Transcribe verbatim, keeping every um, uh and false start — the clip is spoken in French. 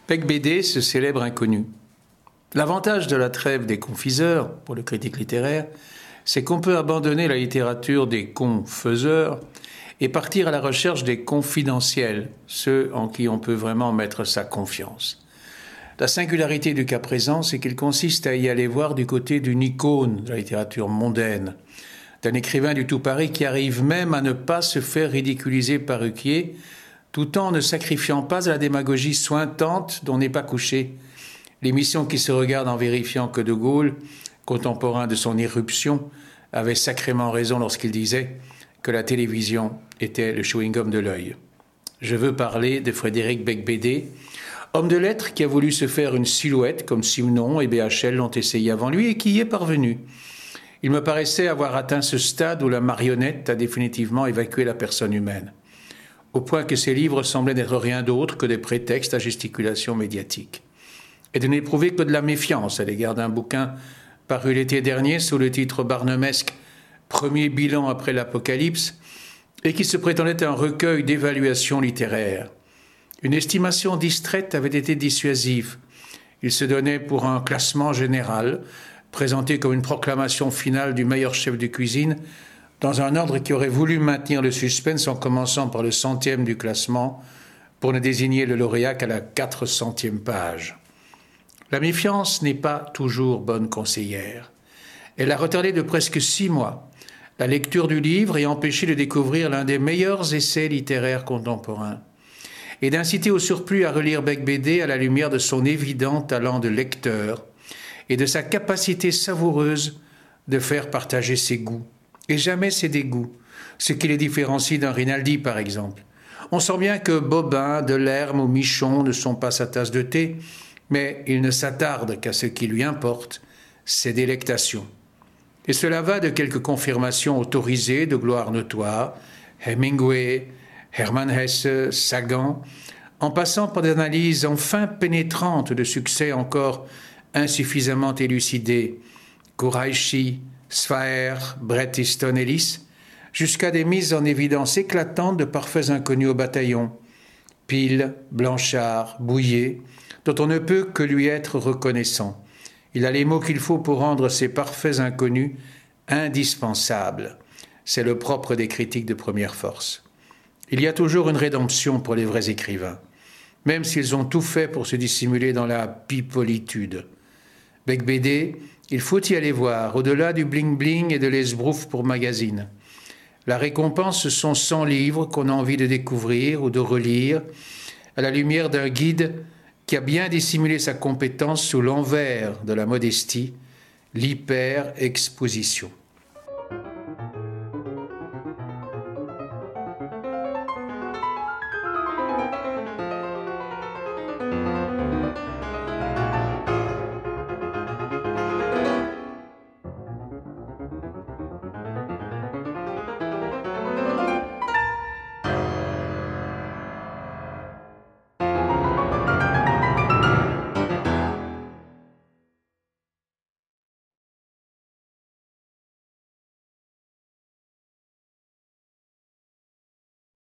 Bec B D, ce célèbre inconnu. L'avantage de la trêve des confiseurs, pour le critique littéraire, c'est qu'on peut abandonner la littérature des confaiseurs et partir à la recherche des confidentiels, ceux en qui on peut vraiment mettre sa confiance. La singularité du cas présent, c'est qu'il consiste à y aller voir du côté d'une icône de la littérature mondaine, d'un écrivain du tout Paris qui arrive même à ne pas se faire ridiculiser par Ruquier, tout en ne sacrifiant pas à la démagogie sointante dont n'est pas couché l'émission qui se regarde en vérifiant que De Gaulle, contemporain de son irruption, avait sacrément raison lorsqu'il disait que la télévision était le chewing-gum de l'œil. Je veux parler de Frédéric Beigbeder, homme de lettres qui a voulu se faire une silhouette comme Simenon et B H L l'ont essayé avant lui et qui y est parvenu. Il me paraissait avoir atteint ce stade où la marionnette a définitivement évacué la personne humaine, au point que ses livres semblaient n'être rien d'autre que des prétextes à gesticulation médiatique, et de n'éprouver que de la méfiance à l'égard d'un bouquin paru l'été dernier sous le titre barnumesque « Premier bilan après l'Apocalypse » et qui se prétendait un recueil d'évaluations littéraires. Une estimation distraite avait été dissuasive. Il se donnait pour un classement général, présenté comme une proclamation finale du meilleur chef de cuisine, dans un ordre qui aurait voulu maintenir le suspense en commençant par le centième du classement pour ne désigner le lauréat qu'à la quatre centième page. La méfiance n'est pas toujours bonne conseillère. Elle a retardé de presque six mois la lecture du livre et empêché de découvrir l'un des meilleurs essais littéraires contemporains, et d'inciter au surplus à relire Beigbeder à la lumière de son évident talent de lecteur et de sa capacité savoureuse de faire partager ses goûts, et jamais ses dégoûts, ce qui les différencie d'un Rinaldi par exemple. On sent bien que Bobin, Delerme ou Michon ne sont pas sa tasse de thé, mais il ne s'attarde qu'à ce qui lui importe, ses délectations. Et cela va de quelques confirmations autorisées de gloire notoire, Hemingway, Hermann Hesse, Sagan, en passant par des analyses enfin pénétrantes de succès encore insuffisamment élucidés, Koreishi, Sfaer, Bret Easton Ellis, jusqu'à des mises en évidence éclatantes de parfaits inconnus au bataillon, Pile, Blanchard, Bouillet, dont on ne peut que lui être reconnaissant. Il a les mots qu'il faut pour rendre ces parfaits inconnus indispensables. C'est le propre des critiques de première force. Il y a toujours une rédemption pour les vrais écrivains, même s'ils ont tout fait pour se dissimuler dans la pipolitude. Beigbeder, il faut y aller voir, au-delà du bling-bling et de l'esbrouf pour magazine. La récompense, ce sont cent livres qu'on a envie de découvrir ou de relire, à la lumière d'un guide qui a bien dissimulé sa compétence sous l'envers de la modestie, l'hyper-exposition.